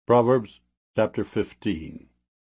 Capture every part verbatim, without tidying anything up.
Proverbs chapter fifteen.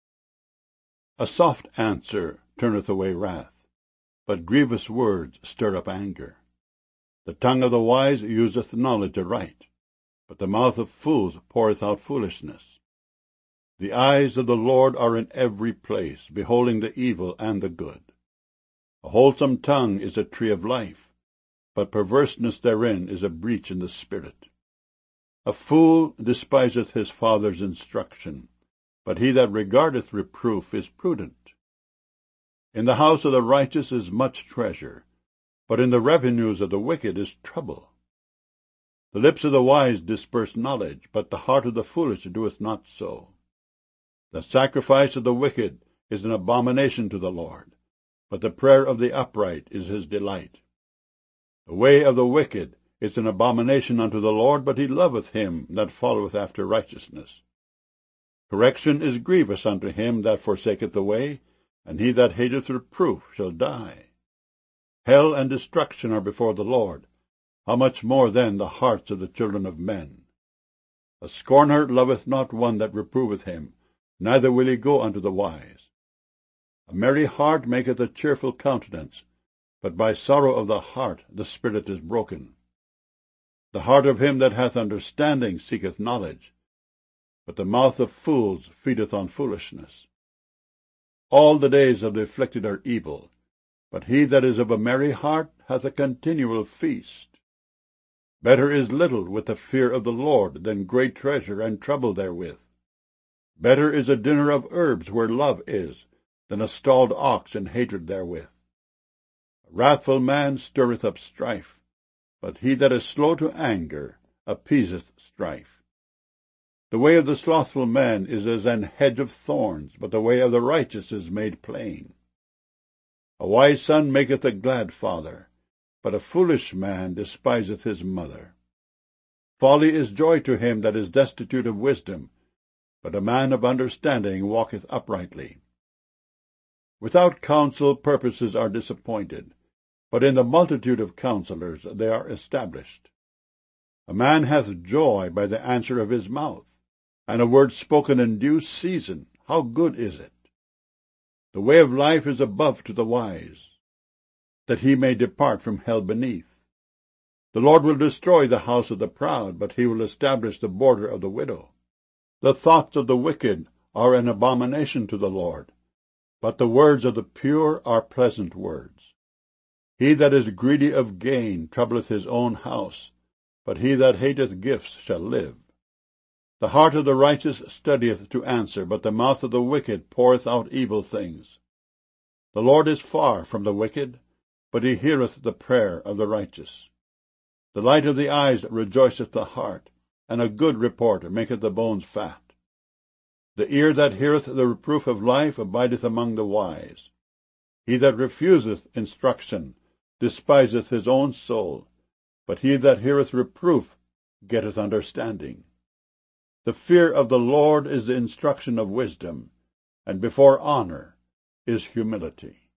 A soft answer turneth away wrath, but grievous words stir up anger. The tongue of the wise useth knowledge aright, but the mouth of fools poureth out foolishness. The eyes of the Lord are in every place, beholding the evil and the good. A wholesome tongue is a tree of life, but perverseness therein is a breach in the spirit. A fool despiseth his father's instruction, but he that regardeth reproof is prudent. In the house of the righteous is much treasure, but in the revenues of the wicked is trouble. The lips of the wise disperse knowledge, but the heart of the foolish doeth not so. The sacrifice of the wicked is an abomination to the Lord, but the prayer of the upright is his delight. The way of the wicked is an abomination unto the Lord, but he loveth him that followeth after righteousness. Correction is grievous unto him that forsaketh the way, and he that hateth reproof shall die. Hell and destruction are before the Lord. How much more then the hearts of the children of men? A scorner loveth not one that reproveth him, neither will he go unto the wise. A merry heart maketh a cheerful countenance, but by sorrow of the heart the spirit is broken. The heart of him that hath understanding seeketh knowledge, but the mouth of fools feedeth on foolishness. All the days of the afflicted are evil, but he that is of a merry heart hath a continual feast. Better is little with the fear of the Lord than great treasure and trouble therewith. Better is a dinner of herbs where love is, than a stalled ox and hatred therewith. A wrathful man stirreth up strife, but he that is slow to anger appeaseth strife. The way of the slothful man is as an hedge of thorns, but the way of the righteous is made plain. A wise son maketh a glad father, but a foolish man despiseth his mother. Folly is joy to him that is destitute of wisdom, but a man of understanding walketh uprightly. Without counsel purposes are disappointed, but in the multitude of counselors they are established. A man hath joy by the answer of his mouth, and a word spoken in due season, how good is it! The way of life is above to the wise, that he may depart from hell beneath. The Lord will destroy the house of the proud, but he will establish the border of the widow. The thoughts of the wicked are an abomination to the Lord, but the words of the pure are pleasant words. He that is greedy of gain troubleth his own house, but he that hateth gifts shall live. The heart of the righteous studieth to answer, but the mouth of the wicked poureth out evil things. The Lord is far from the wicked, but he heareth the prayer of the righteous. The light of the eyes rejoiceth the heart, and a good report maketh the bones fat. The ear that heareth the reproof of life abideth among the wise. He that refuseth instruction despiseth his own soul, but he that heareth reproof getteth understanding. The fear of the Lord is the instruction of wisdom, and before honor is humility.